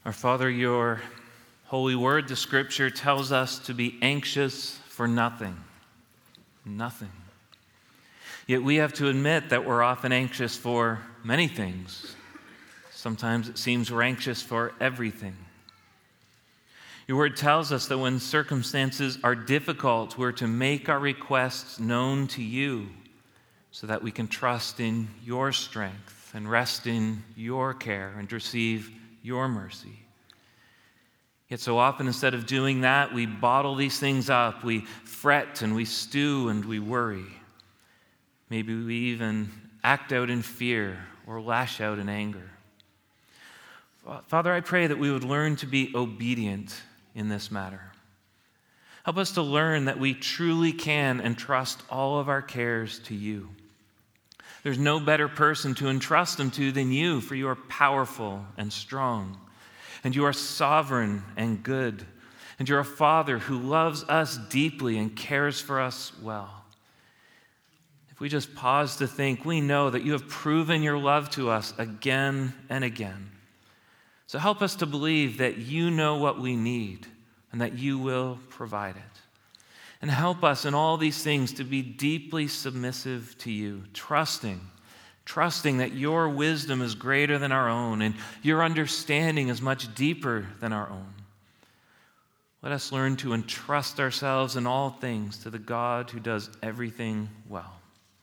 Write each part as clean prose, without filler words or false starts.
Our Father, your holy word, the scripture, tells us to be anxious for nothing. Nothing. Yet we have to admit that we're often anxious for many things. Sometimes it seems we're anxious for everything. Your word tells us that when circumstances are difficult, we're to make our requests known to you so that we can trust in your strength and rest in your care and receive your mercy. Yet so often, instead of doing that, we bottle these things up, we fret and we stew and we worry. Maybe we even act out in fear or lash out in anger. Father, I pray that we would learn to be obedient in this matter. Help us to learn that we truly can entrust all of our cares to you. There's no better person to entrust them to than you, for you are powerful and strong, and you are sovereign and good, and you're a Father who loves us deeply and cares for us well. If we just pause to think, we know that you have proven your love to us again and again. So help us to believe that you know what we need and that you will provide it. And help us in all these things to be deeply submissive to you, trusting that your wisdom is greater than our own and your understanding is much deeper than our own. Let us learn to entrust ourselves in all things to the God who does everything well.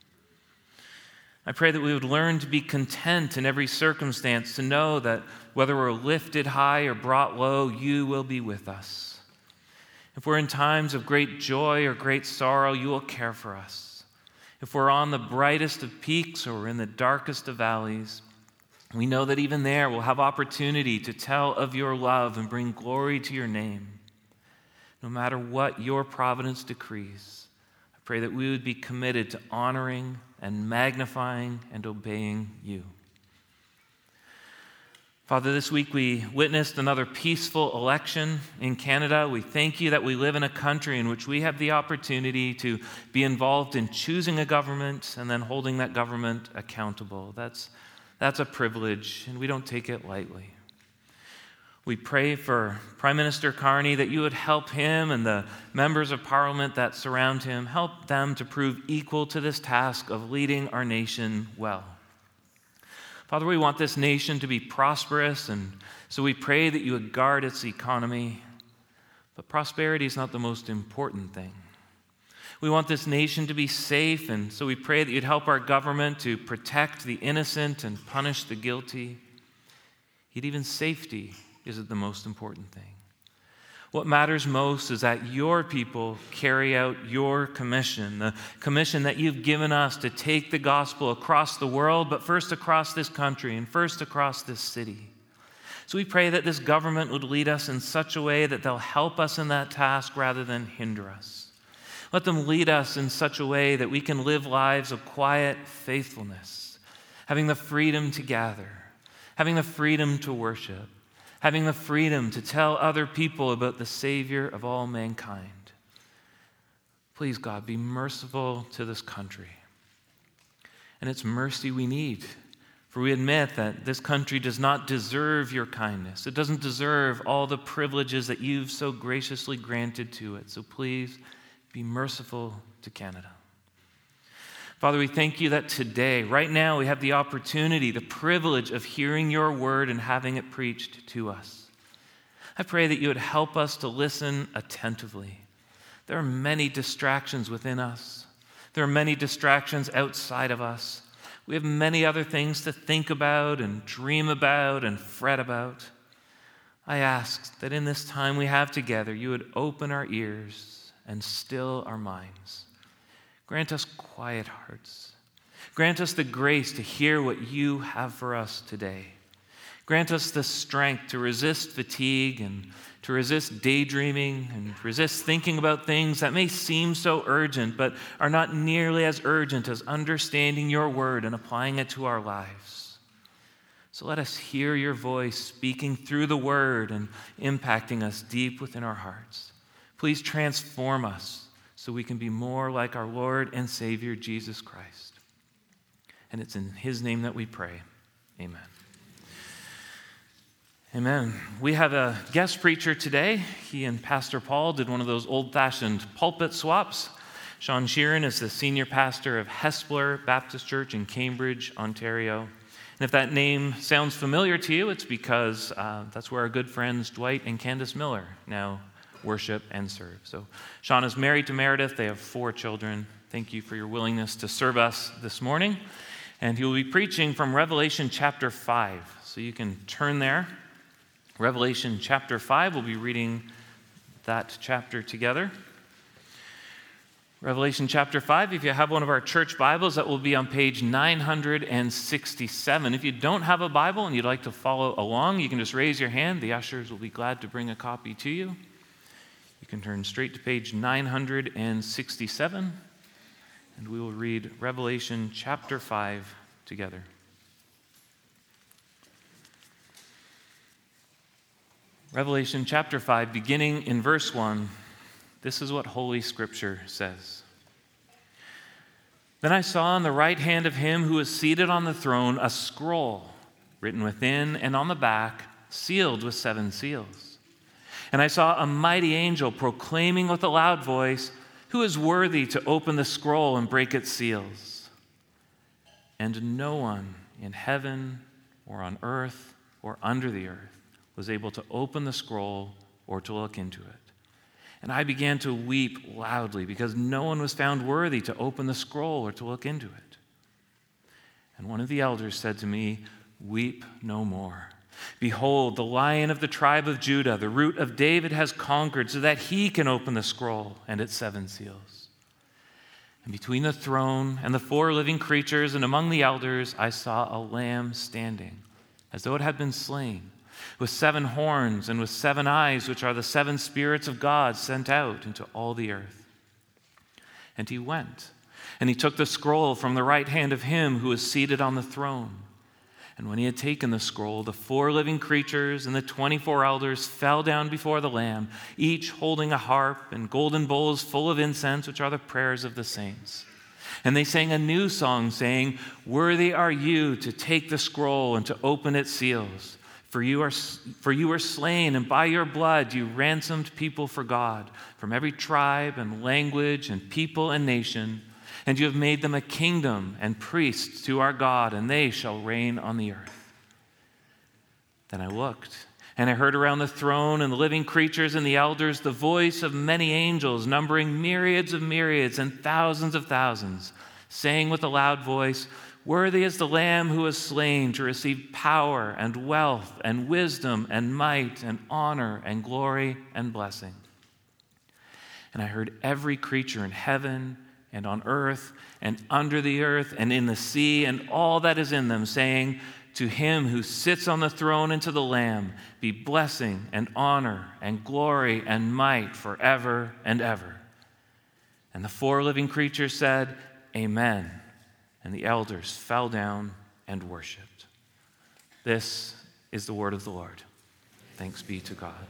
I pray that we would learn to be content in every circumstance, to know that whether we're lifted high or brought low, you will be with us. If we're in times of great joy or great sorrow, you will care for us. If we're on the brightest of peaks or we're in the darkest of valleys, we know that even there we'll have opportunity to tell of your love and bring glory to your name. No matter what your providence decrees, I pray that we would be committed to honoring and magnifying and obeying you. Father, this week we witnessed another peaceful election in Canada. We thank you that we live in a country in which we have the opportunity to be involved in choosing a government and then holding that government accountable. That's a privilege, and we don't take it lightly. We pray for Prime Minister Carney that you would help him and the members of Parliament that surround him, help them to prove equal to this task of leading our nation well. Father, we want this nation to be prosperous, and so we pray that you would guard its economy. But prosperity is not the most important thing. We want this nation to be safe, and so we pray that you'd help our government to protect the innocent and punish the guilty. Yet even safety isn't the most important thing. What matters most is that your people carry out your commission, the commission that you've given us to take the gospel across the world, but first across this country and first across this city. So we pray that this government would lead us in such a way that they'll help us in that task rather than hinder us. Let them lead us in such a way that we can live lives of quiet faithfulness, having the freedom to gather, having the freedom to worship, having the freedom to tell other people about the Savior of all mankind. Please, God, be merciful to this country. And it's mercy we need, for we admit that this country does not deserve your kindness. It doesn't deserve all the privileges that you've so graciously granted to it. So please, be merciful to Canada. Father, we thank you that today, right now, we have the opportunity, the privilege of hearing your word and having it preached to us. I pray that you would help us to listen attentively. There are many distractions within us. There are many distractions outside of us. We have many other things to think about and dream about and fret about. I ask that in this time we have together, you would open our ears and still our minds. Grant us quiet hearts. Grant us the grace to hear what you have for us today. Grant us the strength to resist fatigue and to resist daydreaming and resist thinking about things that may seem so urgent but are not nearly as urgent as understanding your word and applying it to our lives. So let us hear your voice speaking through the word and impacting us deep within our hearts. Please transform us so we can be more like our Lord and Savior, Jesus Christ. And it's in his name that we pray. Amen. Amen. We have a guest preacher today. He and Pastor Paul did one of those old-fashioned pulpit swaps. Sean Sheeran is the senior pastor of Hespeler Baptist Church in Cambridge, Ontario. And if that name sounds familiar to you, it's because that's where our good friends Dwight and Candace Miller now worship and serve. So Sean is married to Meredith. They have 4 children. Thank you for your willingness to serve us this morning. And he will be preaching from Revelation chapter 5. So you can turn there. Revelation chapter 5, we'll be reading that chapter together. Revelation chapter 5, if you have one of our church Bibles, that will be on page 967. If you don't have a Bible and you'd like to follow along, you can just raise your hand. The ushers will be glad to bring a copy to you. You can turn straight to page 967, and we will read Revelation chapter 5 together. Revelation chapter 5, beginning in verse 1, this is what Holy Scripture says. Then I saw on the right hand of him who was seated on the throne a scroll written within and on the back, sealed with 7 seals. And I saw a mighty angel proclaiming with a loud voice, "Who is worthy to open the scroll and break its seals?" And no one in heaven or on earth or under the earth was able to open the scroll or to look into it. And I began to weep loudly because no one was found worthy to open the scroll or to look into it. And one of the elders said to me, "Weep no more. Behold, the Lion of the tribe of Judah, the Root of David, has conquered so that he can open the scroll and its 7 seals." And between the throne and the 4 living creatures and among the elders, I saw a lamb standing, as though it had been slain, with 7 horns and with 7 eyes, which are the 7 spirits of God sent out into all the earth. And he went, and he took the scroll from the right hand of him who was seated on the throne. And when he had taken the scroll, the 4 living creatures and the 24 elders fell down before the Lamb, each holding a harp and golden bowls full of incense, which are the prayers of the saints. And they sang a new song, saying, "Worthy are you to take the scroll and to open its seals. For you were slain, and by your blood you ransomed people for God, from every tribe and language and people and nation. And you have made them a kingdom and priests to our God, and they shall reign on the earth." Then I looked, and I heard around the throne and the living creatures and the elders the voice of many angels, numbering myriads of myriads and thousands of thousands, saying with a loud voice, "Worthy is the Lamb who was slain to receive power and wealth and wisdom and might and honor and glory and blessing." And I heard every creature in heaven and on earth and under the earth and in the sea and all that is in them, saying, "To him who sits on the throne and to the Lamb be blessing and honor and glory and might forever and ever." And the 4 living creatures said, "Amen." And the elders fell down and worshiped. This is the word of the Lord. Thanks be to God.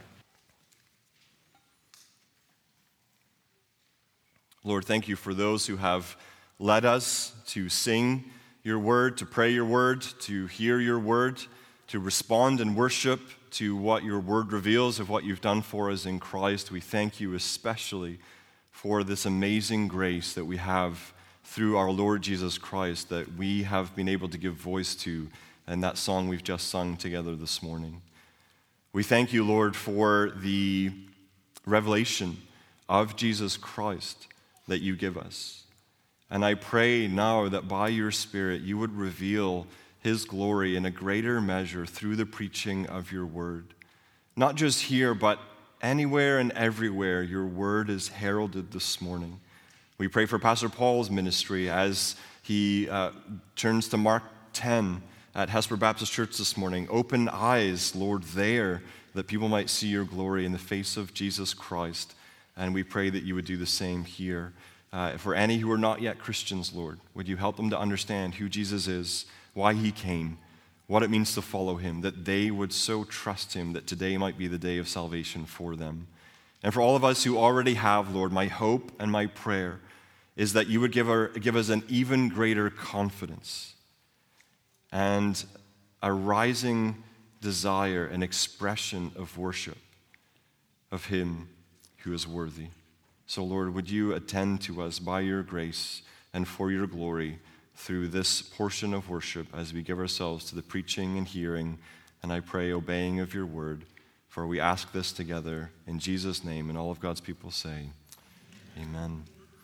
Lord, thank you for those who have led us to sing your word, to pray your word, to hear your word, to respond in worship to what your word reveals of what you've done for us in Christ. We thank you especially for this amazing grace that we have through our Lord Jesus Christ that we have been able to give voice to in that song we've just sung together this morning. We thank you, Lord, for the revelation of Jesus Christ that you give us. And I pray now that by your Spirit you would reveal his glory in a greater measure through the preaching of your word. Not just here, but anywhere and everywhere your word is heralded this morning. We pray for Pastor Paul's ministry as he turns to Mark 10 at Hespeler Baptist Church this morning. Open eyes, Lord, there, that people might see your glory in the face of Jesus Christ. And we pray that you would do the same here. For any who are not yet Christians, Lord, would you help them to understand who Jesus is, why he came, what it means to follow him, that they would so trust him that today might be the day of salvation for them. And for all of us who already have, Lord, my hope and my prayer is that you would give us an even greater confidence and a rising desire, an expression of worship of him who is worthy. So, Lord, would you attend to us by your grace and for your glory through this portion of worship as we give ourselves to the preaching and hearing, and I pray obeying of your word. For we ask this together in Jesus' name, and all of God's people say, amen.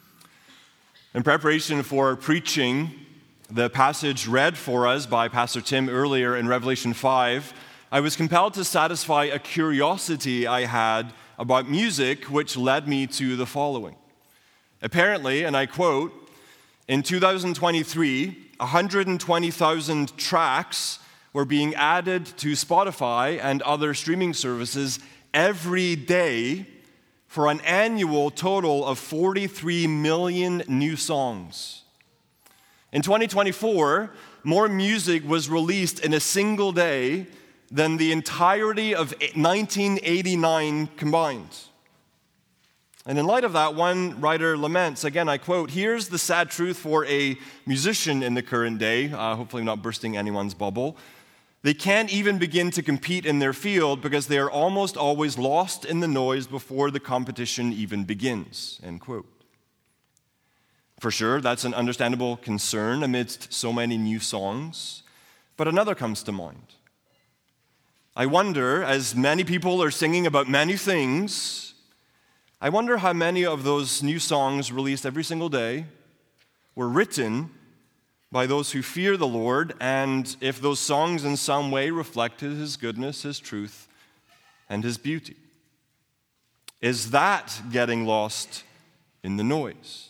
In preparation for preaching the passage read for us by Pastor Tim earlier in Revelation 5, I was compelled to satisfy a curiosity I had about music, which led me to the following. Apparently, and I quote, in 2023, 120,000 tracks were being added to Spotify and other streaming services every day for an annual total of 43 million new songs. In 2024, more music was released in a single day than the entirety of 1989 combined. And in light of that, one writer laments, again I quote, "Here's the sad truth for a musician in the current day," hopefully not bursting anyone's bubble. "They can't even begin to compete in their field because they are almost always lost in the noise before the competition even begins," end quote. For sure, that's an understandable concern amidst so many new songs, but another comes to mind. I wonder, as many people are singing about many things, I wonder how many of those new songs released every single day were written by those who fear the Lord, and if those songs in some way reflected his goodness, his truth, and his beauty. Is that getting lost in the noise?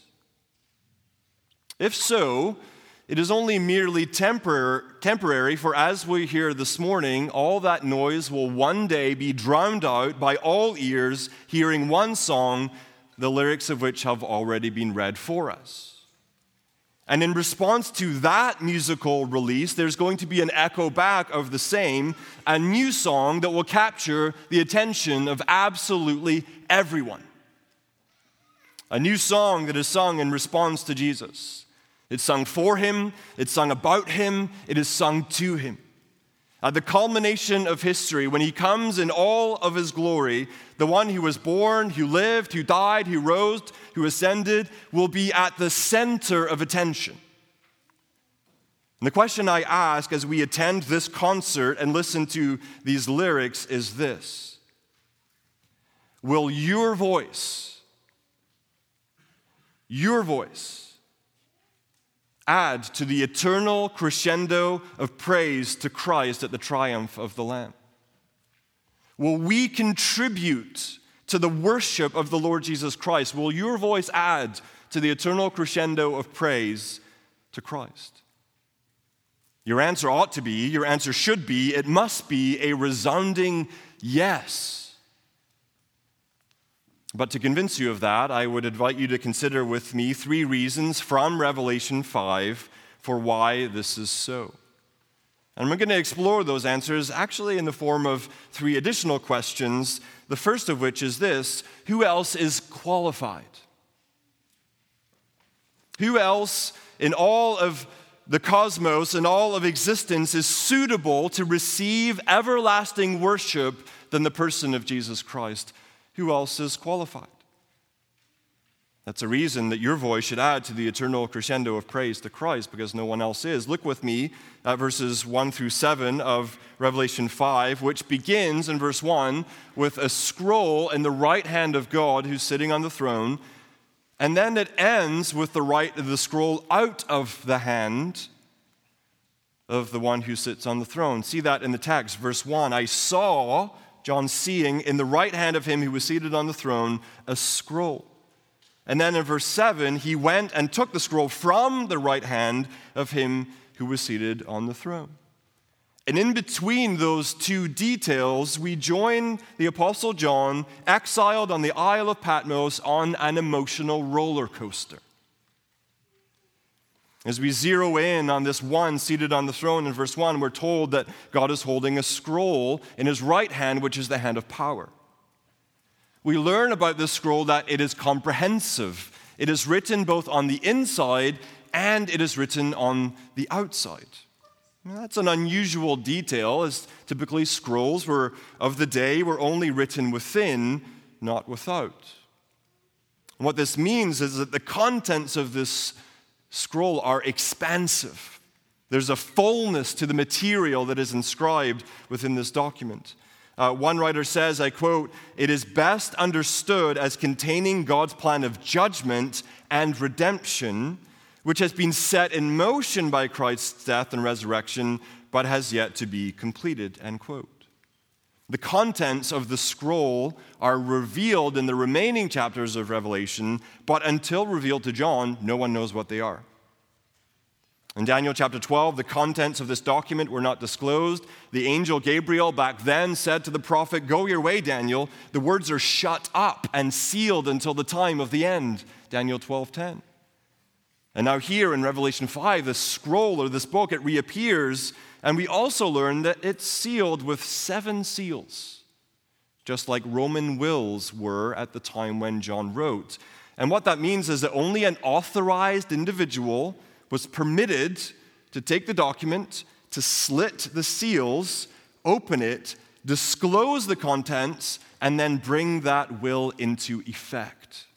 If so, it is only merely temporary, for as we hear this morning, all that noise will one day be drowned out by all ears hearing one song, the lyrics of which have already been read for us. And in response to that musical release, there's going to be an echo back of the same, a new song that will capture the attention of absolutely everyone. A new song that is sung in response to Jesus. It's sung for him, it's sung about him, it is sung to him. At the culmination of history, when he comes in all of his glory, the one who was born, who lived, who died, who rose, who ascended, will be at the center of attention. And the question I ask as we attend this concert and listen to these lyrics is this: will your voice add to the eternal crescendo of praise to Christ at the triumph of the Lamb? Will we contribute to the worship of the Lord Jesus Christ? Will your voice add to the eternal crescendo of praise to Christ? Your answer ought to be, your answer should be, it must be a resounding yes. But to convince you of that, I would invite you to consider with me 3 reasons from Revelation 5 for why this is so. And we're going to explore those answers actually in the form of 3 additional questions, the first of which is this: who else is qualified? Who else in all of the cosmos and all of existence is suitable to receive everlasting worship than the person of Jesus Christ? Who else is qualified? That's a reason that your voice should add to the eternal crescendo of praise to Christ, because no one else is. Look with me at verses 1 through 7 of Revelation 5, which begins in verse 1 with a scroll in the right hand of God who's sitting on the throne, and then it ends with the scroll out of the hand of the one who sits on the throne. See that in the text. Verse 1, I saw, John seeing, in the right hand of him who was seated on the throne, a scroll. And then in verse 7, he went and took the scroll from the right hand of him who was seated on the throne. And in between those 2 details, we join the Apostle John, exiled on the Isle of Patmos, on an emotional roller coaster. As we zero in on this one seated on the throne in verse 1, we're told that God is holding a scroll in his right hand, which is the hand of power. We learn about this scroll that it is comprehensive. It is written both on the inside and it is written on the outside. That's an unusual detail, as typically scrolls of the day were only written within, not without. And what this means is that the contents of this scroll are expansive. There's a fullness to the material that is inscribed within this document. One writer says, I quote, "It is best understood as containing God's plan of judgment and redemption, which has been set in motion by Christ's death and resurrection, but has yet to be completed," end quote. The contents of the scroll are revealed in the remaining chapters of Revelation, but until revealed to John, no one knows what they are. In Daniel chapter 12, the contents of this document were not disclosed. The angel Gabriel back then said to the prophet, "Go your way, Daniel. The words are shut up and sealed until the time of the end." Daniel 12:10. And now here in Revelation 5, the scroll or this book, it reappears, and we also learn that it's sealed with 7 seals, just like Roman wills were at the time when John wrote. And what that means is that only an authorized individual was permitted to take the document, to slit the seals, open it, disclose the contents, and then bring that will into effect.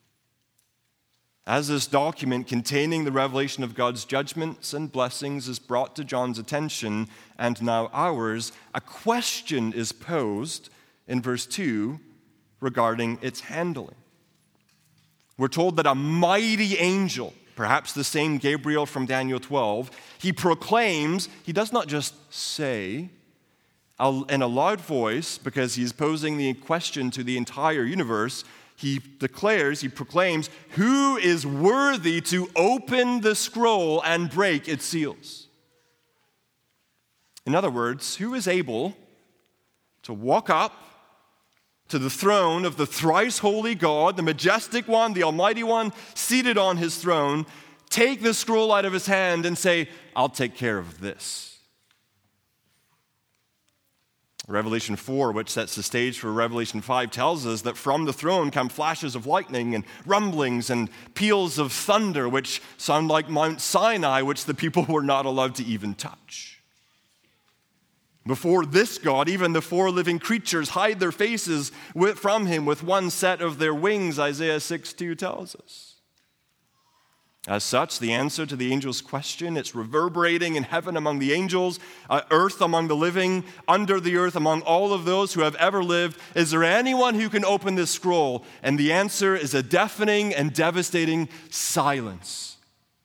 As this document containing the revelation of God's judgments and blessings is brought to John's attention, and now ours, a question is posed in verse 2 regarding its handling. We're told that a mighty angel, perhaps the same Gabriel from Daniel 12, he proclaims, he does not just say in a loud voice, because he's posing the question to the entire universe, he declares, he proclaims, who is worthy to open the scroll and break its seals? In other words, who is able to walk up to the throne of the thrice holy God, the majestic one, the almighty one, seated on his throne, take the scroll out of his hand and say, "I'll take care of this"? Revelation 4, which sets the stage for Revelation 5, tells us that from the throne come flashes of lightning and rumblings and peals of thunder, which sound like Mount Sinai, which the people were not allowed to even touch. Before this God, even the 4 living creatures hide their faces from him with one set of their wings, Isaiah 6:2 tells us. As such, the answer to the angel's question, it's reverberating in heaven among the angels, earth among the living, under the earth among all of those who have ever lived. Is there anyone who can open this scroll? And the answer is a deafening and devastating silence.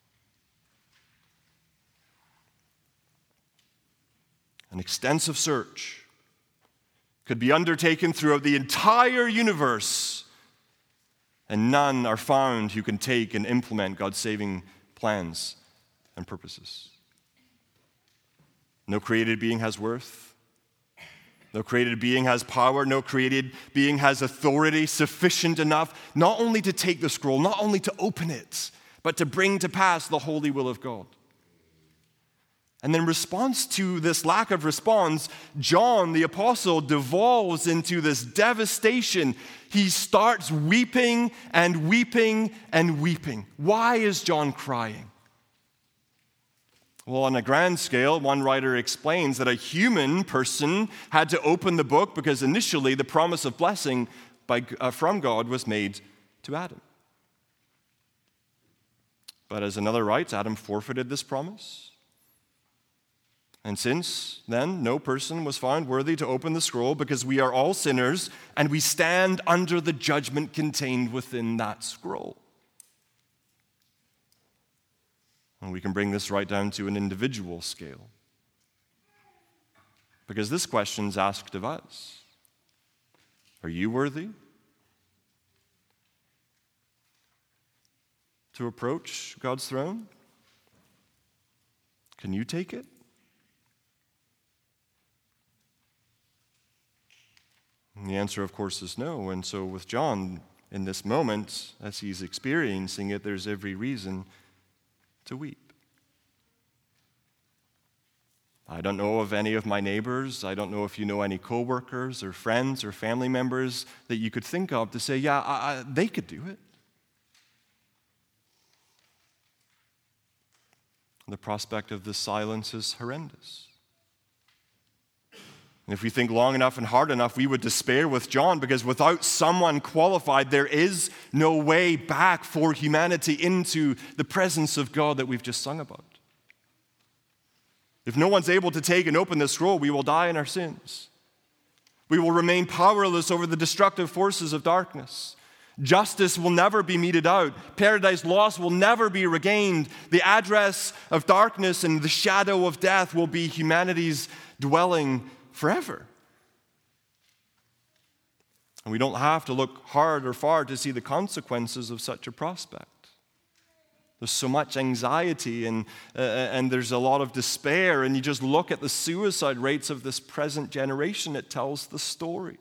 An extensive search could be undertaken throughout the entire universe, and none are found who can take and implement God's saving plans and purposes. No created being has worth. No created being has power. No created being has authority sufficient enough not only to take the scroll, not only to open it, but to bring to pass the holy will of God. And in response to this lack of response, John, the apostle, devolves into this devastation. He starts weeping and weeping and weeping. Why is John crying? Well, on a grand scale, one writer explains that a human person had to open the book because initially the promise of blessing from God was made to Adam. But as another writes, Adam forfeited this promise. And since then, no person was found worthy to open the scroll because we are all sinners and we stand under the judgment contained within that scroll. And we can bring this right down to an individual scale. Because this question is asked of us. Are you worthy to approach God's throne? Can you take it? And the answer, of course, is no. And so with John, in this moment, as he's experiencing it, there's every reason to weep. I don't know of any of my neighbors. I don't know if you know any coworkers or friends or family members that you could think of to say, yeah, they could do it. The prospect of this silence is horrendous. And if we think long enough and hard enough, we would despair with John, because without someone qualified, there is no way back for humanity into the presence of God that we've just sung about. If no one's able to take and open the scroll, we will die in our sins. We will remain powerless over the destructive forces of darkness. Justice will never be meted out. Paradise lost will never be regained. The address of darkness and the shadow of death will be humanity's dwelling forever. And we don't have to look hard or far to see the consequences of such a prospect. There's so much anxiety and there's a lot of despair, and you just look at the suicide rates of this present generation, it tells the story.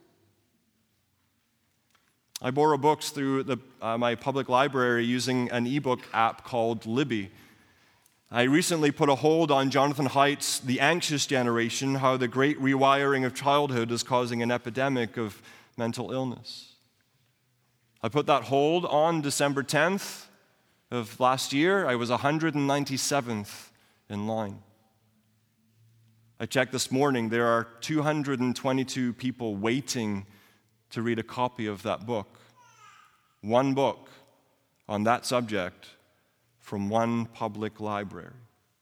I borrow books through my public library using an ebook app called Libby. I recently put a hold on Jonathan Haidt's The Anxious Generation, How the Great Rewiring of Childhood is Causing an Epidemic of Mental Illness. I put that hold on December 10th of last year. I was 197th in line. I checked this morning, there are 222 people waiting to read a copy of that book. One book on that subject from one public library.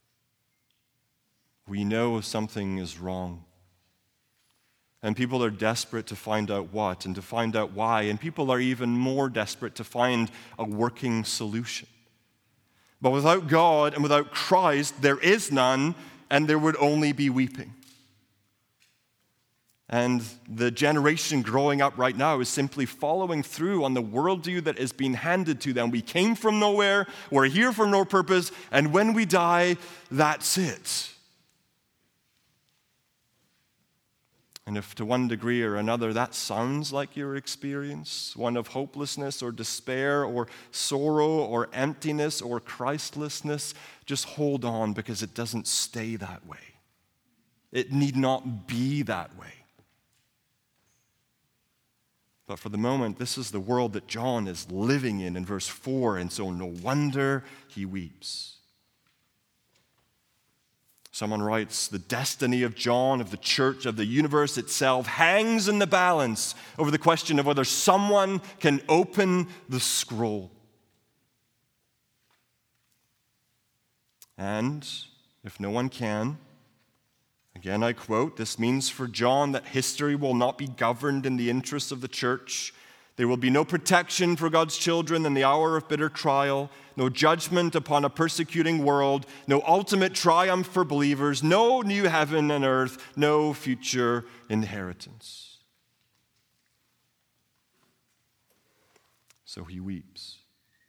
We know something is wrong. And people are desperate to find out what and to find out why. And people are even more desperate to find a working solution. But without God and without Christ, there is none, and there would only be weeping. And the generation growing up right now is simply following through on the worldview that is being handed to them. We came from nowhere, we're here for no purpose, and when we die, that's it. And if to one degree or another that sounds like your experience, one of hopelessness or despair or sorrow or emptiness or Christlessness, just hold on, because it doesn't stay that way. It need not be that way. But for the moment, this is the world that John is living in verse 4, and so no wonder he weeps. Someone writes, the destiny of John, of the church, of the universe itself hangs in the balance over the question of whether someone can open the scroll. And if no one can, again I quote, this means for John that history will not be governed in the interests of the church. There will be no protection for God's children in the hour of bitter trial, no judgment upon a persecuting world, no ultimate triumph for believers, no new heaven and earth, no future inheritance. So he weeps.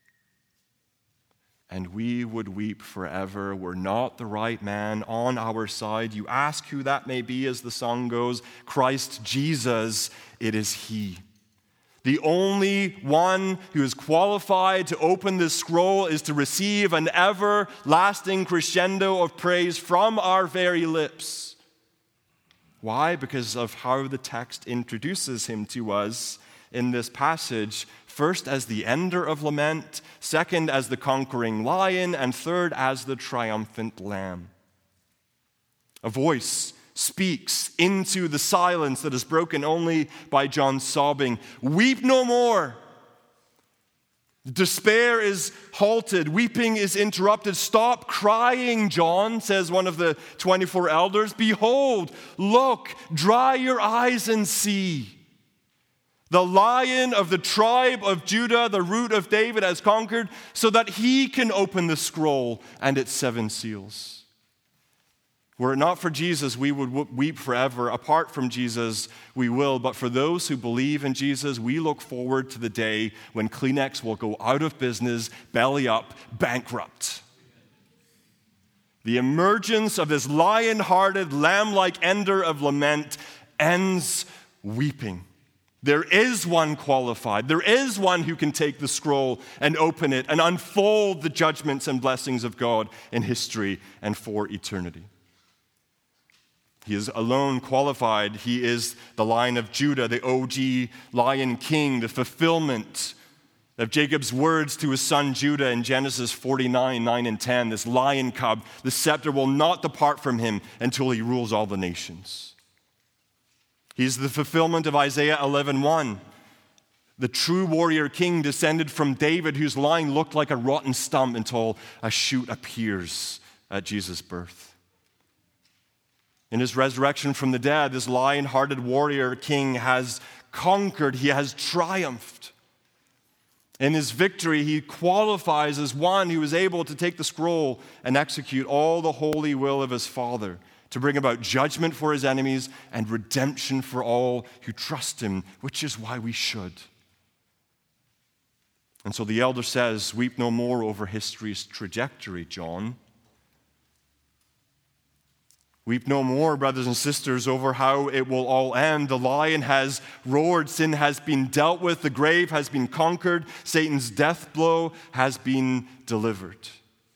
And we would weep forever were not the right man on our side. You ask who that may be, as the song goes, Christ Jesus, it is he. The only one who is qualified to open this scroll is to receive an everlasting crescendo of praise from our very lips. Why? Because of how the text introduces him to us in this passage. First, as the ender of lament, second, as the conquering lion, and third, as the triumphant lamb. A voice speaks into the silence that is broken only by John's sobbing. Weep no more. Despair is halted. Weeping is interrupted. Stop crying, John, says one of the 24 elders. Behold, look, dry your eyes and see. The Lion of the tribe of Judah, the root of David, has conquered so that he can open the scroll and its 7 seals. Were it not for Jesus, we would weep forever. Apart from Jesus, we will. But for those who believe in Jesus, we look forward to the day when Kleenex will go out of business, belly up, bankrupt. The emergence of this lion-hearted, lamb-like ender of lament ends weeping. There is one qualified. There is one who can take the scroll and open it and unfold the judgments and blessings of God in history and for eternity. He is alone qualified. He is the Lion of Judah, the OG Lion King, the fulfillment Of Jacob's words to his son Judah in Genesis 49, 9 and 10, this lion cub, the scepter will not depart from him until he rules all the nations. He's the fulfillment of Isaiah 11:1. The true warrior king descended from David, whose line looked like a rotten stump until a shoot appears at Jesus' birth. In his resurrection from the dead, this lion-hearted warrior king has conquered, he has triumphed. In his victory, he qualifies as one who is able to take the scroll and execute all the holy will of his Father, to bring about judgment for his enemies and redemption for all who trust him, which is why we should. And so the elder says, weep no more over history's trajectory, John. Weep no more, brothers and sisters, over how it will all end. The lion has roared, sin has been dealt with, the grave has been conquered, Satan's death blow has been delivered.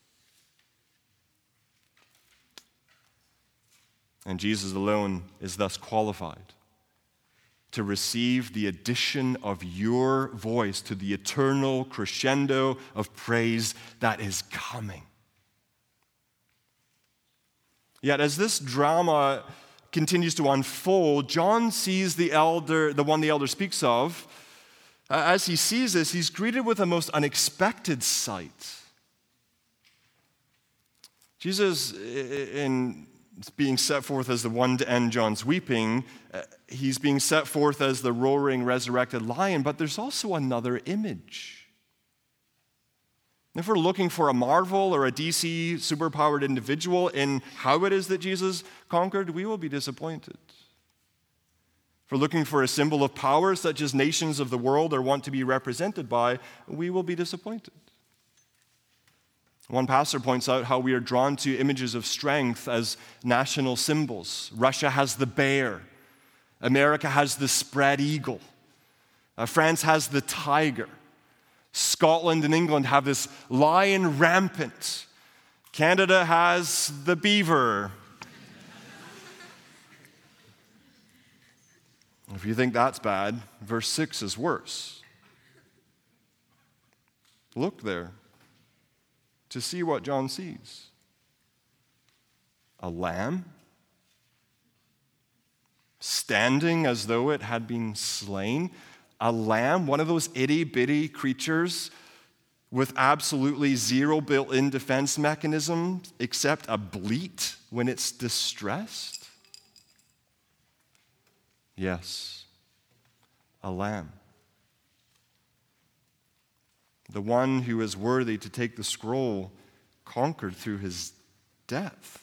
And Jesus alone is thus qualified to receive the addition of your voice to the eternal crescendo of praise that is coming. Yet as this drama continues to unfold, John sees the one the elder speaks of. As he sees this, he's greeted with a most unexpected sight. Jesus, in being set forth as the one to end John's weeping, he's being set forth as the roaring, resurrected lion, but there's also another image. If we're looking for a Marvel or a DC superpowered individual in how it is that Jesus conquered, we will be disappointed. If we're looking for a symbol of power such as nations of the world are want to be represented by, we will be disappointed. One pastor points out how we are drawn to images of strength as national symbols. Russia has the bear. America has the spread eagle. France has the tiger. Scotland and England have this lion rampant. Canada has the beaver. If you think that's bad, verse 6 is worse. Look there to see what John sees. A lamb standing as though it had been slain. A lamb, one of those itty-bitty creatures with absolutely zero built-in defense mechanisms except a bleat when it's distressed? Yes, a lamb. The one who is worthy to take the scroll conquered through his death.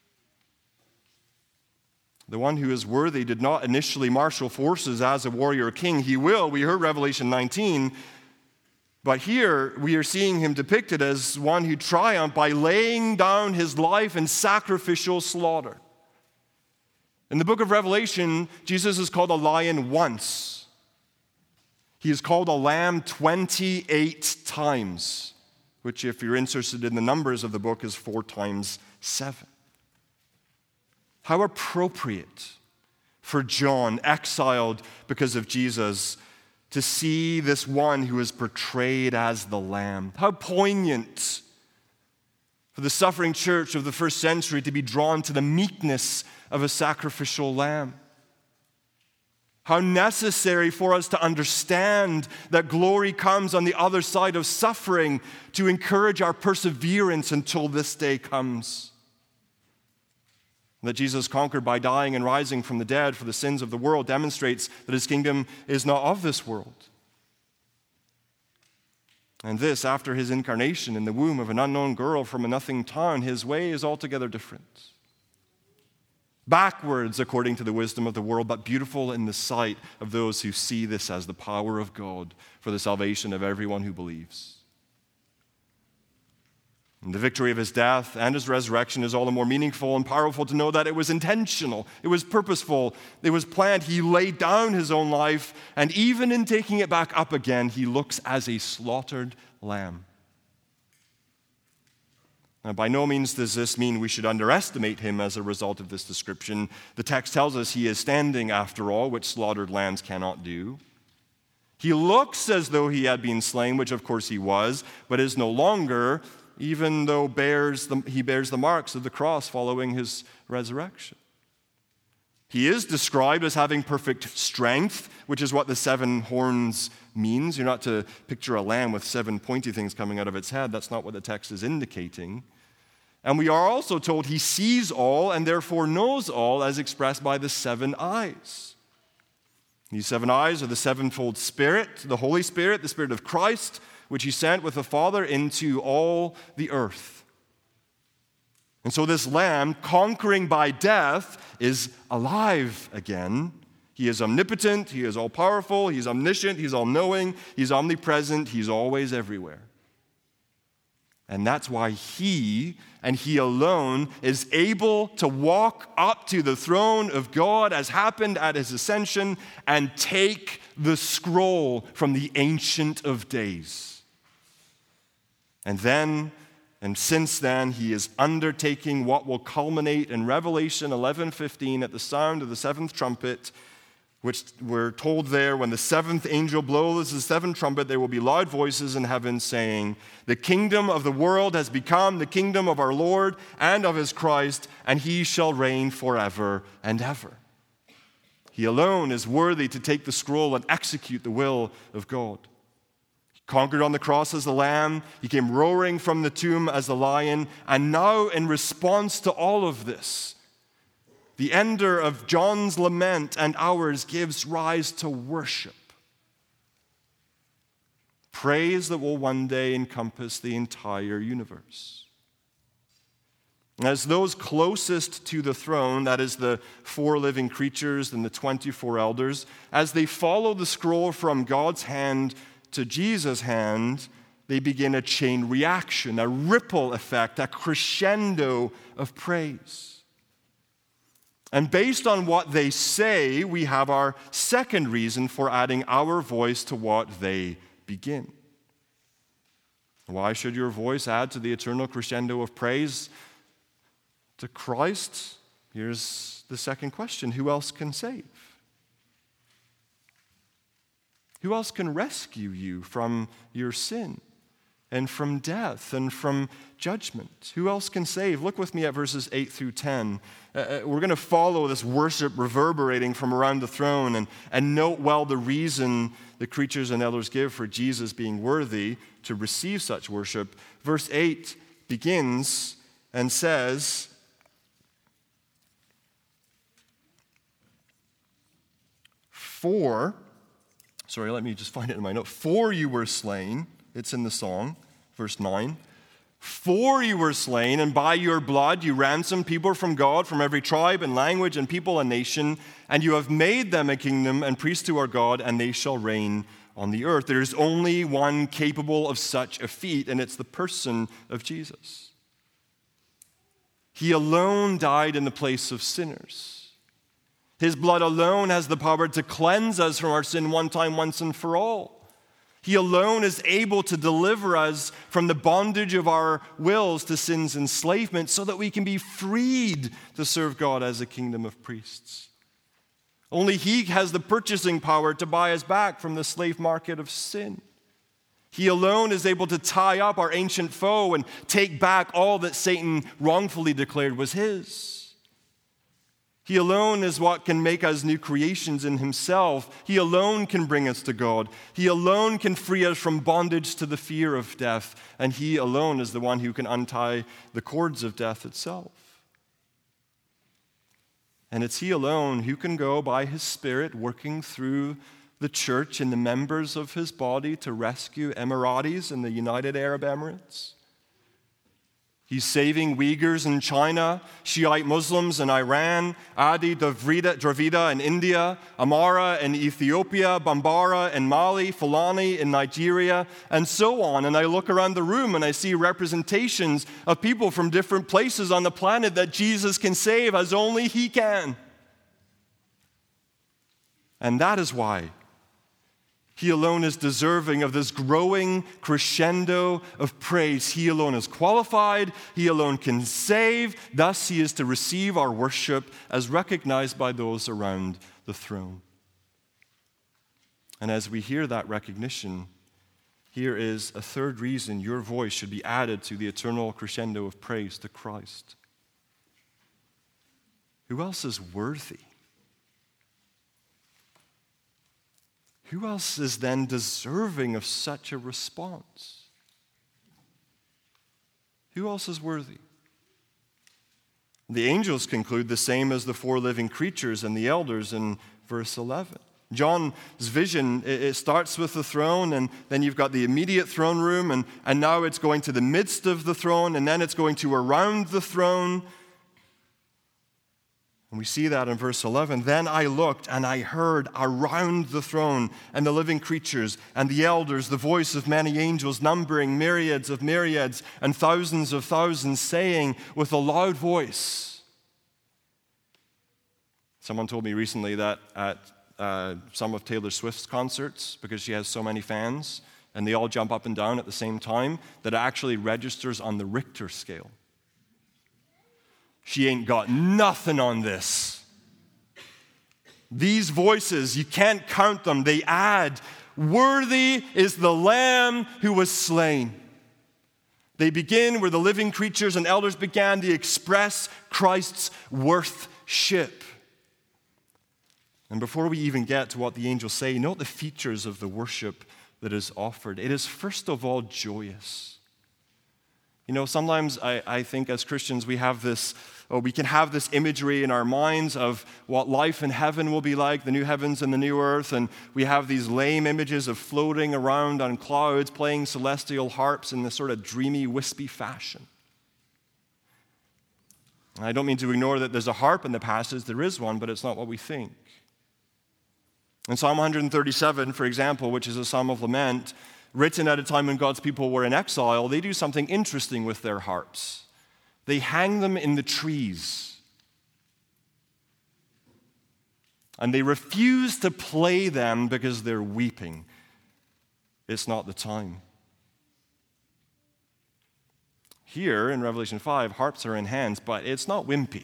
The one who is worthy did not initially marshal forces as a warrior king. He will, we heard Revelation 19, but here we are seeing him depicted as one who triumphed by laying down his life in sacrificial slaughter. In the book of Revelation, Jesus is called a lion once. He is called a lamb 28 times, which if you're interested in the numbers of the book is 4 times 7. How appropriate for John, exiled because of Jesus, to see this one who is portrayed as the Lamb. How poignant for the suffering church of the first century to be drawn to the meekness of a sacrificial lamb. How necessary for us to understand that glory comes on the other side of suffering to encourage our perseverance until this day comes. That Jesus conquered by dying and rising from the dead for the sins of the world demonstrates that his kingdom is not of this world. And this, after his incarnation in the womb of an unknown girl from a nothing town, his way is altogether different. Backwards, according to the wisdom of the world, but beautiful in the sight of those who see this as the power of God for the salvation of everyone who believes. And the victory of his death and his resurrection is all the more meaningful and powerful to know that it was intentional, it was purposeful, it was planned. He laid down his own life, and even in taking it back up again, he looks as a slaughtered lamb. Now, by no means does this mean we should underestimate him as a result of this description. The text tells us he is standing, after all, which slaughtered lambs cannot do. He looks as though he had been slain, which of course he was, but is no longer, even though he bears the marks of the cross following his resurrection. He is described as having perfect strength, which is what the 7 horns means. You're not to picture a lamb with 7 pointy things coming out of its head. That's not what the text is indicating. And we are also told he sees all and therefore knows all, as expressed by the 7 eyes. These 7 eyes are the sevenfold Spirit, the Holy Spirit, the Spirit of Christ, which he sent with the Father into all the earth. And so this Lamb, conquering by death, is alive again. He is omnipotent, he is all-powerful, he's omniscient, he's all-knowing, he's omnipresent, he's always everywhere. And that's why he, and he alone, is able to walk up to the throne of God, as happened at his ascension, and take the scroll from the Ancient of Days. And since then, he is undertaking what will culminate in Revelation 11:15 at the sound of the 7th trumpet, which we're told there, when the 7th angel blows the 7th trumpet, there will be loud voices in heaven saying, "The kingdom of the world has become the kingdom of our Lord and of his Christ, and he shall reign forever and ever." He alone is worthy to take the scroll and execute the will of God. Conquered on the cross as the lamb, he came roaring from the tomb as the lion, and now in response to all of this, the ender of John's lament and ours gives rise to worship. Praise that will one day encompass the entire universe. As those closest to the throne, that is the 4 living creatures and the 24 elders, as they follow the scroll from God's hand to Jesus' hand, they begin a chain reaction, a ripple effect, a crescendo of praise. And based on what they say, we have our second reason for adding our voice to what they begin. Why should your voice add to the eternal crescendo of praise to Christ? Here's the second question: who else can save? Who else can rescue you from your sin and from death and from judgment? Who else can save? Look with me at verses 8 through 10. We're going to follow this worship reverberating from around the throne and note well the reason the creatures and elders give for Jesus being worthy to receive such worship. Verse 8 begins and says, let me just find it in my note. "For you were slain," it's in the song, verse 9. "For you were slain, and by your blood you ransomed people from God, from every tribe and language and people and nation, and you have made them a kingdom and priests to our God, and they shall reign on the earth." There is only one capable of such a feat, and it's the person of Jesus. He alone died in the place of sinners. His blood alone has the power to cleanse us from our sin one time, once and for all. He alone is able to deliver us from the bondage of our wills to sin's enslavement so that we can be freed to serve God as a kingdom of priests. Only he has the purchasing power to buy us back from the slave market of sin. He alone is able to tie up our ancient foe and take back all that Satan wrongfully declared was his. He alone is what can make us new creations in himself. He alone can bring us to God. He alone can free us from bondage to the fear of death. And he alone is the one who can untie the cords of death itself. And it's he alone who can go by his Spirit working through the church and the members of his body to rescue Emiratis in the United Arab Emirates. He's saving Uyghurs in China, Shiite Muslims in Iran, Adi Dravida in India, Amara in Ethiopia, Bambara in Mali, Fulani in Nigeria, and so on. And I look around the room and I see representations of people from different places on the planet that Jesus can save as only he can. And that is why he alone is deserving of this growing crescendo of praise. He alone is qualified. He alone can save. Thus, he is to receive our worship as recognized by those around the throne. And as we hear that recognition, here is a third reason your voice should be added to the eternal crescendo of praise to Christ. Who else is worthy? Who else is then deserving of such a response? Who else is worthy? The angels conclude the same as the four living creatures and the elders in verse 11. John's vision, it starts with the throne, and then you've got the immediate throne room, and now it's going to the midst of the throne, and then it's going to around the throne. And we see that in verse 11. Then I looked, and I heard around the throne and the living creatures and the elders the voice of many angels, numbering myriads of myriads and thousands of thousands, saying with a loud voice. Someone told me recently that at some of Taylor Swift's concerts, because she has so many fans, and they all jump up and down at the same time, that it actually registers on the Richter scale. She ain't got nothing on this. These voices, you can't count them. They add, worthy is the Lamb who was slain. They begin where the living creatures and elders began to express Christ's worthship. And before we even get to what the angels say, note the features of the worship that is offered. It is first of all joyous. You know, sometimes I think as Christians we can have this imagery in our minds of what life in heaven will be like, the new heavens and the new earth, and we have these lame images of floating around on clouds, playing celestial harps in this sort of dreamy, wispy fashion. And I don't mean to ignore that there's a harp in the passage, there is one, but it's not what we think. In Psalm 137, for example, which is a psalm of lament, written at a time when God's people were in exile, they do something interesting with their harps. They hang them in the trees. And they refuse to play them because they're weeping. It's not the time. Here in Revelation 5, harps are in hands, but it's not wimpy.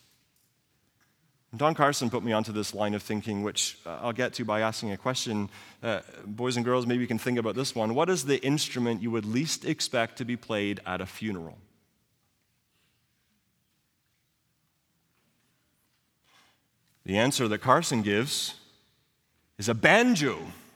Don Carson put me onto this line of thinking, which I'll get to by asking a question. Boys and girls, maybe you can think about this one. What is the instrument you would least expect to be played at a funeral? The answer that Carson gives is a banjo.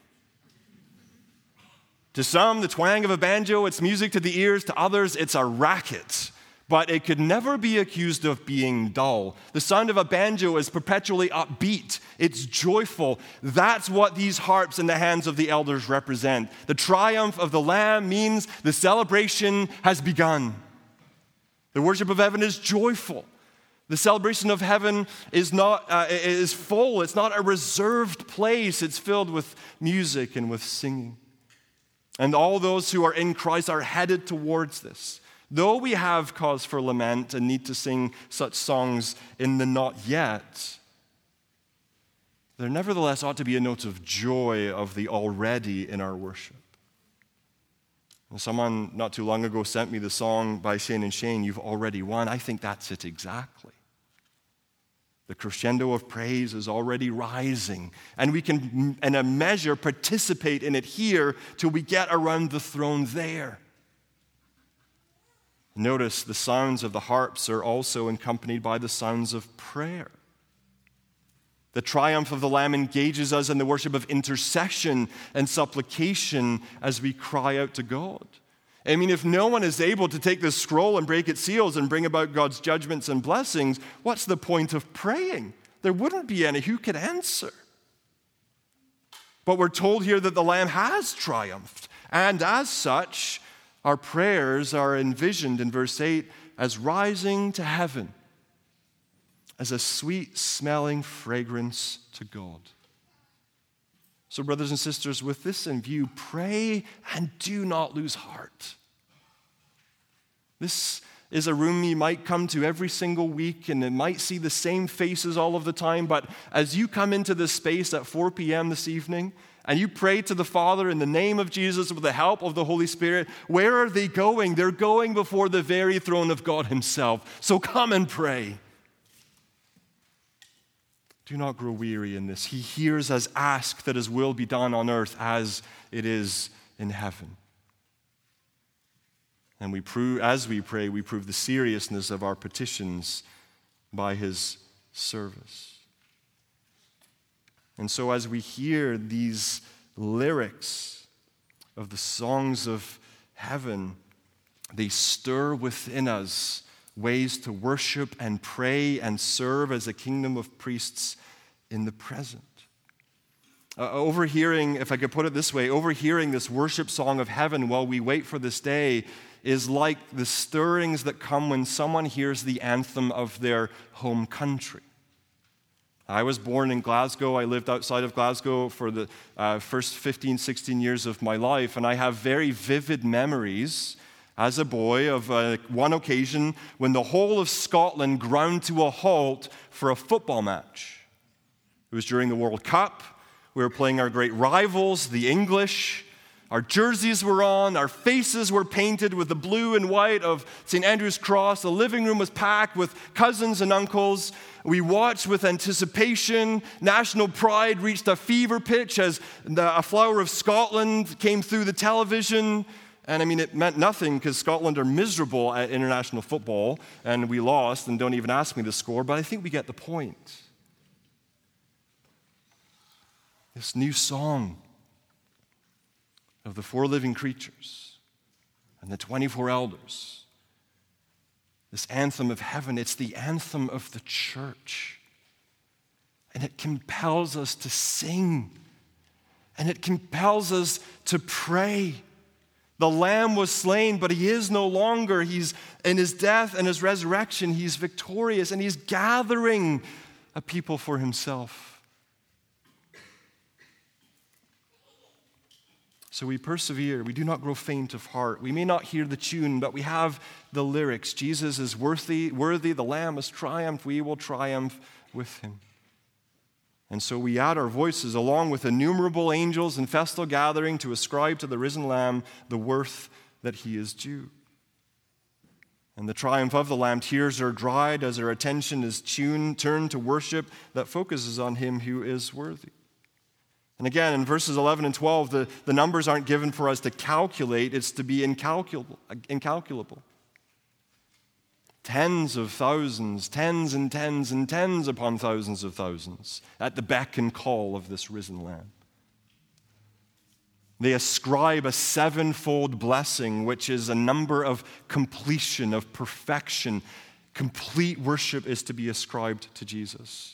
To some, the twang of a banjo, it's music to the ears. To others, it's a racket. But it could never be accused of being dull. The sound of a banjo is perpetually upbeat. It's joyful. That's what these harps in the hands of the elders represent. The triumph of the Lamb means the celebration has begun. The worship of heaven is joyful. The celebration of heaven is full. It's not a reserved place. It's filled with music and with singing. And all those who are in Christ are headed towards this. Though we have cause for lament and need to sing such songs in the not yet, there nevertheless ought to be a note of joy of the already in our worship. And someone not too long ago sent me the song by Shane and Shane, You've Already Won. I think that's it exactly. The crescendo of praise is already rising, and we can, in a measure, participate in it here till we get around the throne there. Notice the sounds of the harps are also accompanied by the sounds of prayer. The triumph of the Lamb engages us in the worship of intercession and supplication as we cry out to God. I mean, if no one is able to take this scroll and break its seals and bring about God's judgments and blessings, what's the point of praying? There wouldn't be any. Who could answer? But we're told here that the Lamb has triumphed, and as such, our prayers are envisioned in verse 8 as rising to heaven, as a sweet-smelling fragrance to God. So, brothers and sisters, with this in view, pray and do not lose heart. This is a room you might come to every single week, and it might see the same faces all of the time, but as you come into this space at 4 p.m. this evening, and you pray to the Father in the name of Jesus with the help of the Holy Spirit, where are they going? They're going before the very throne of God Himself. So come and pray. Do not grow weary in this. He hears us ask that his will be done on earth as it is in heaven. And as we pray, we prove the seriousness of our petitions by his service. And so as we hear these lyrics of the songs of heaven, they stir within us ways to worship and pray and serve as a kingdom of priests in the present. Overhearing, if I could put it this way, overhearing this worship song of heaven while we wait for this day is like the stirrings that come when someone hears the anthem of their home country. I was born in Glasgow. I lived outside of Glasgow for the first 15, 16 years of my life, and I have very vivid memories as a boy of one occasion when the whole of Scotland ground to a halt for a football match. It was during the World Cup. We were playing our great rivals, the English. Our jerseys were on. Our faces were painted with the blue and white of St. Andrew's Cross. The living room was packed with cousins and uncles. We watched with anticipation. National pride reached a fever pitch as a flower of Scotland came through the television. And I mean, it meant nothing because Scotland are miserable at international football, and we lost, and don't even ask me the score, but I think we get the point. This new song of the four living creatures and the 24 elders, this anthem of heaven, it's the anthem of the church. And it compels us to sing, and it compels us to pray. The Lamb was slain, but he is no longer. He's in his death and his resurrection. He's victorious, and he's gathering a people for himself. So we persevere. We do not grow faint of heart. We may not hear the tune, but we have the lyrics. Jesus is worthy. The Lamb has triumphed. We will triumph with him. And so we add our voices along with innumerable angels in festal gathering to ascribe to the risen Lamb the worth that he is due. And the triumph of the Lamb, tears are dried as our attention is turned to worship that focuses on him who is worthy. And again, in verses 11 and 12, the numbers aren't given for us to calculate. It's to be incalculable. Tens of thousands, tens and tens and tens upon thousands of thousands at the beck and call of this risen Lamb. They ascribe a sevenfold blessing, which is a number of completion, of perfection. Complete worship is to be ascribed to Jesus.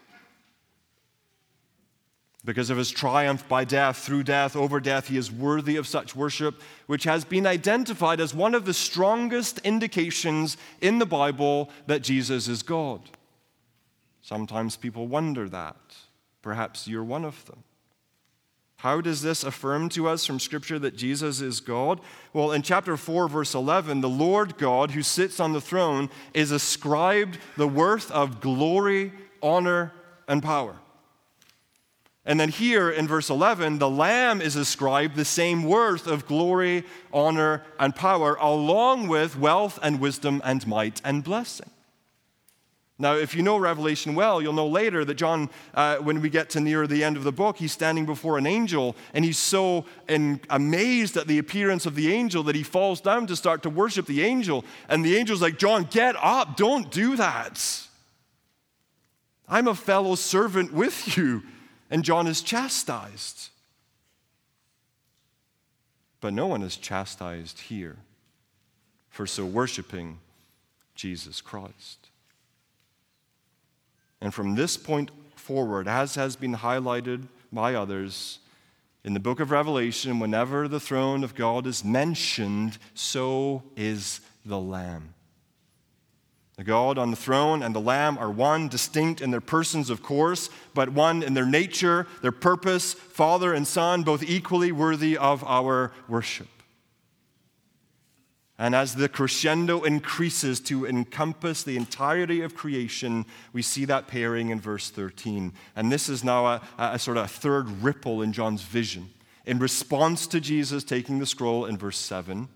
Because of his triumph by death, through death, over death, he is worthy of such worship, which has been identified as one of the strongest indications in the Bible that Jesus is God. Sometimes people wonder that. Perhaps you're one of them. How does this affirm to us from Scripture that Jesus is God? Well, in chapter 4, verse 11, the Lord God who sits on the throne is ascribed the worth of glory, honor, and power. And then here in verse 11, the Lamb is ascribed the same worth of glory, honor, and power, along with wealth and wisdom and might and blessing. Now, if you know Revelation well, you'll know later that John, when we get to near the end of the book, he's standing before an angel, and he's so amazed at the appearance of the angel that he falls down to start to worship the angel. And the angel's like, John, get up, don't do that. I'm a fellow servant with you. And John is chastised. But no one is chastised here for so worshiping Jesus Christ. And from this point forward, as has been highlighted by others, in the book of Revelation, whenever the throne of God is mentioned, so is the Lamb. The God on the throne and the Lamb are one, distinct in their persons, of course, but one in their nature, their purpose, Father and Son, both equally worthy of our worship. And as the crescendo increases to encompass the entirety of creation, we see that pairing in verse 13. And this is now a sort of third ripple in John's vision. In response to Jesus taking the scroll in verse 7,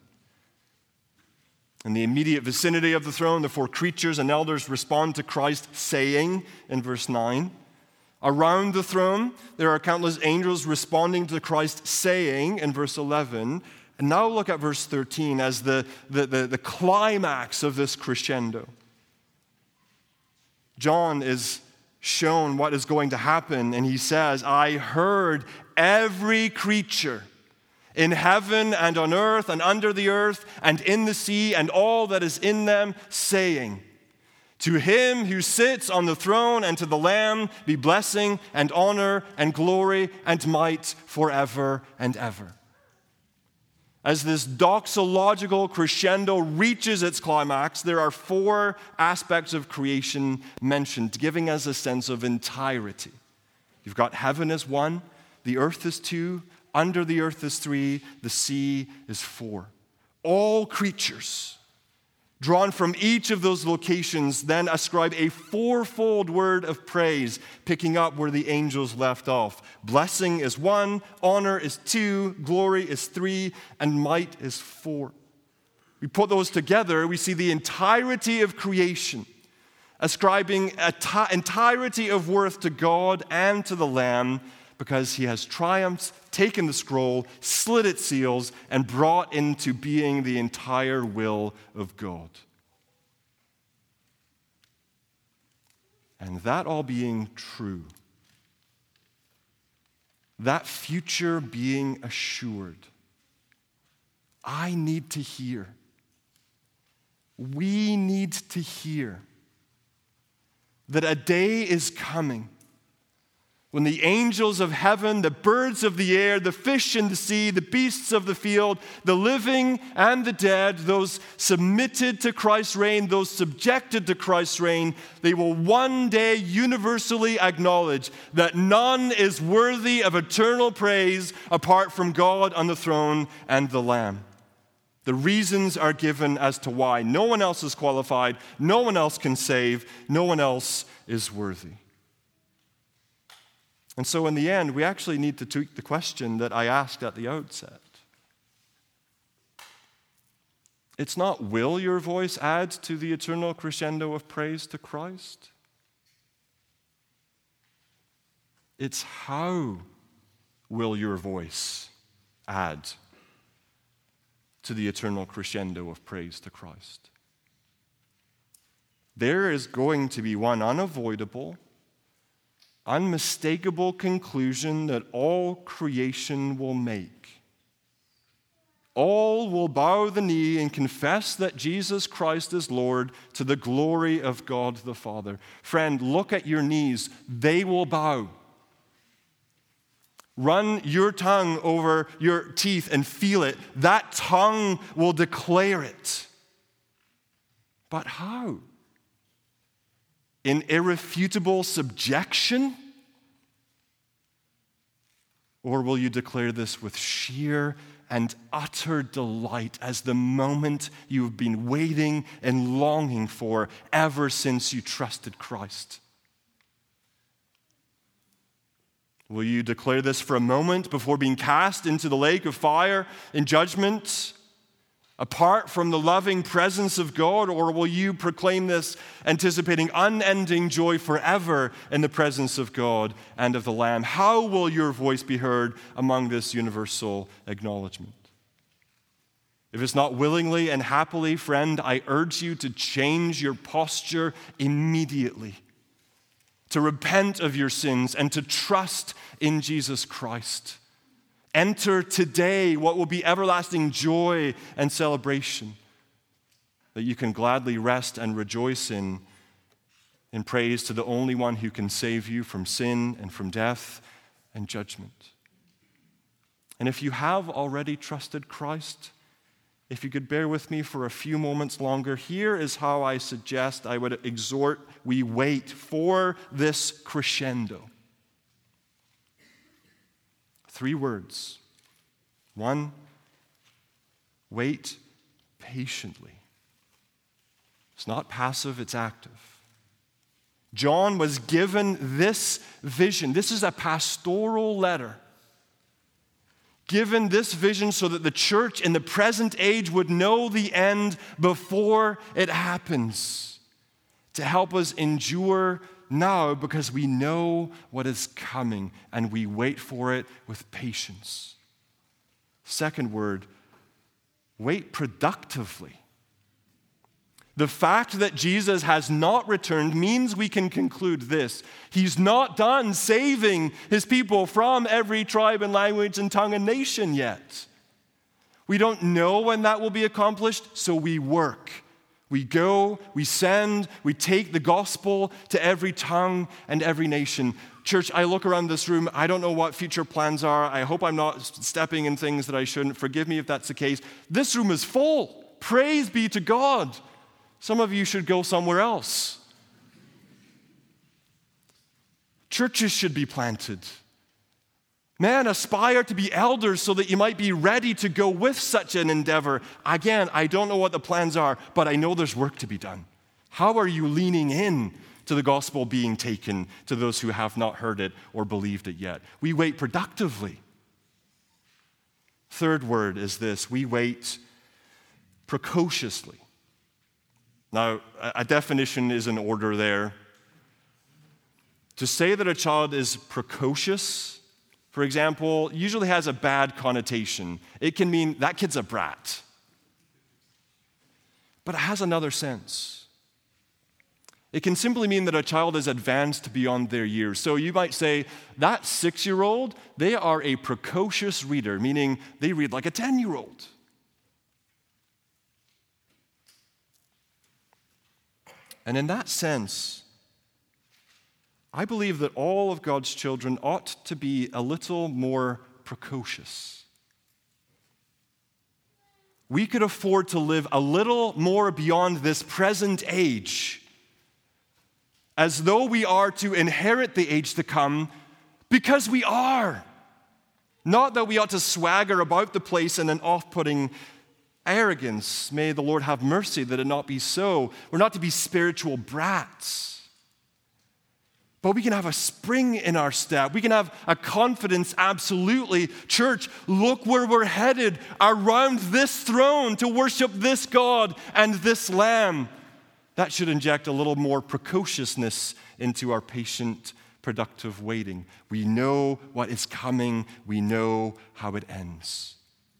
in the immediate vicinity of the throne, the four creatures and elders respond to Christ saying, in verse 9, Around the throne, there are countless angels responding to Christ saying in verse 11, and now look at verse 13 as the climax of this crescendo. John is shown what is going to happen, and he says, I heard every creature in heaven and on earth and under the earth and in the sea and all that is in them, saying, to him who sits on the throne and to the Lamb be blessing and honor and glory and might forever and ever. As this doxological crescendo reaches its climax, there are four aspects of creation mentioned, giving us a sense of entirety. You've got heaven as one, the earth is two, under the earth is three, the sea is four. All creatures drawn from each of those locations then ascribe a fourfold word of praise, picking up where the angels left off. Blessing is one, honor is two, glory is three, and might is four. We put those together, we see the entirety of creation, ascribing entirety of worth to God and to the Lamb, because he has triumphed, taken the scroll, slit its seals, and brought into being the entire will of God. And that all being true, that future being assured, I need to hear, we need to hear that a day is coming when the angels of heaven, the birds of the air, the fish in the sea, the beasts of the field, the living and the dead, those submitted to Christ's reign, those subjected to Christ's reign, they will one day universally acknowledge that none is worthy of eternal praise apart from God on the throne and the Lamb. The reasons are given as to why. No one else is qualified, no one else can save, no one else is worthy. And so in the end, we actually need to tweak the question that I asked at the outset. It's not, will your voice add to the eternal crescendo of praise to Christ? It's how will your voice add to the eternal crescendo of praise to Christ? There is going to be one unavoidable, unmistakable conclusion that all creation will make. All will bow the knee and confess that Jesus Christ is Lord to the glory of God the Father. Friend, look at your knees. They will bow. Run your tongue over your teeth and feel it. That tongue will declare it. But how? In irrefutable subjection? Or will you declare this with sheer and utter delight as the moment you have been waiting and longing for ever since you trusted Christ? Will you declare this for a moment before being cast into the lake of fire in judgment, apart from the loving presence of God? Or will you proclaim this anticipating unending joy forever in the presence of God and of the Lamb? How will your voice be heard among this universal acknowledgement? If it's not willingly and happily, friend, I urge you to change your posture immediately, to repent of your sins and to trust in Jesus Christ. Enter today what will be everlasting joy and celebration that you can gladly rest and rejoice in praise to the only one who can save you from sin and from death and judgment. And if you have already trusted Christ, if you could bear with me for a few moments longer, here is how I suggest, I would exhort, we wait for this crescendo. 3 words. 1, wait patiently. It's not passive, it's active. John was given this vision. This is a pastoral letter. Given this vision so that the church in the present age would know the end before it happens, to help us endure now because we know what is coming and we wait for it with patience. Second word, wait productively. The fact that Jesus has not returned means we can conclude this. He's not done saving his people from every tribe and language and tongue and nation yet. We don't know when that will be accomplished, so we work. We go, we send, we take the gospel to every tongue and every nation. Church, I look around this room, I don't know what future plans are. I hope I'm not stepping in things that I shouldn't. Forgive me if that's the case. This room is full. Praise be to God. Some of you should go somewhere else. Churches should be planted. Man, aspire to be elders so that you might be ready to go with such an endeavor. Again, I don't know what the plans are, but I know there's work to be done. How are you leaning in to the gospel being taken to those who have not heard it or believed it yet? We wait productively. Third word is this: we wait precociously. Now, a definition is in order there. To say that a child is precocious, for example, usually has a bad connotation. It can mean that kid's a brat. But it has another sense. It can simply mean that a child is advanced beyond their years. So you might say, that 6-year-old, they are a precocious reader, meaning they read like a 10-year-old. And in that sense, I believe that all of God's children ought to be a little more precocious. We could afford to live a little more beyond this present age, as though we are to inherit the age to come, because we are. Not that we ought to swagger about the place in an off-putting arrogance. May the Lord have mercy that it not be so. We're not to be spiritual brats. But we can have a spring in our step. We can have a confidence, absolutely. Church, look where we're headed, around this throne to worship this God and this Lamb. That should inject a little more precociousness into our patient, productive waiting. We know what is coming. We know how it ends.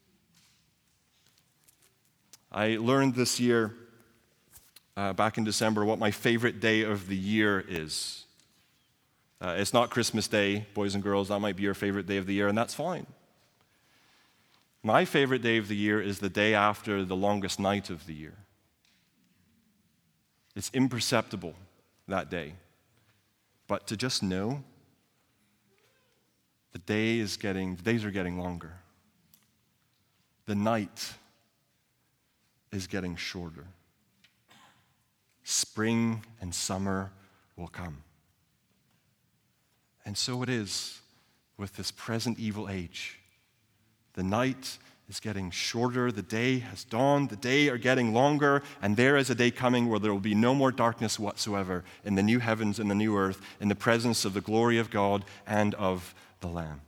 I learned this year, back in December, what my favorite day of the year is. It's not Christmas Day, boys and girls. That might be your favorite day of the year, and that's fine. My favorite day of the year is the day after the longest night of the year. It's imperceptible that day. But to just know the days are getting longer. The night is getting shorter. Spring and summer will come. And so it is with this present evil age. The night is getting shorter, the day has dawned, the day are getting longer, and there is a day coming where there will be no more darkness whatsoever in the new heavens and the new earth, in the presence of the glory of God and of the Lamb.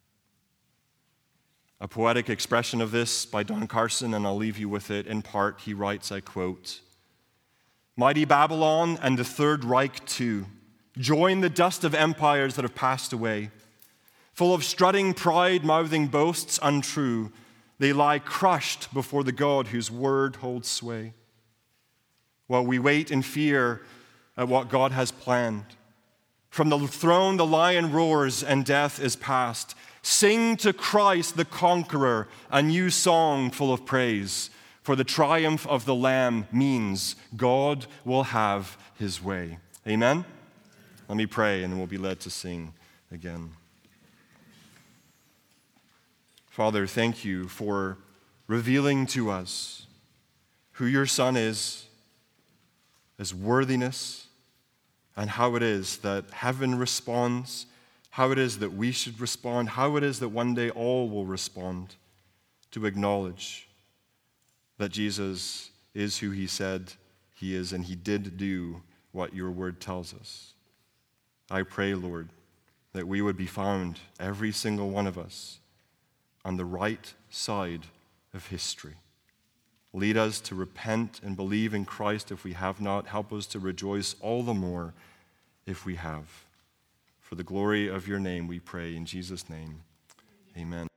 A poetic expression of this by Don Carson, and I'll leave you with it in part. He writes, I quote, "Mighty Babylon and the Third Reich too join the dust of empires that have passed away. Full of strutting pride, mouthing boasts untrue, they lie crushed before the God whose word holds sway. While we wait in fear at what God has planned, from the throne the lion roars and death is past. Sing to Christ the conqueror a new song full of praise, for the triumph of the Lamb means God will have his way." Amen? Let me pray and we'll be led to sing again. Father, thank you for revealing to us who your Son is, his worthiness, and how it is that heaven responds, how it is that we should respond, how it is that one day all will respond to acknowledge that Jesus is who he said he is, and he did do what your word tells us. I pray, Lord, that we would be found, every single one of us, on the right side of history. Lead us to repent and believe in Christ if we have not. Help us to rejoice all the more if we have. For the glory of your name, we pray in Jesus' name. Amen.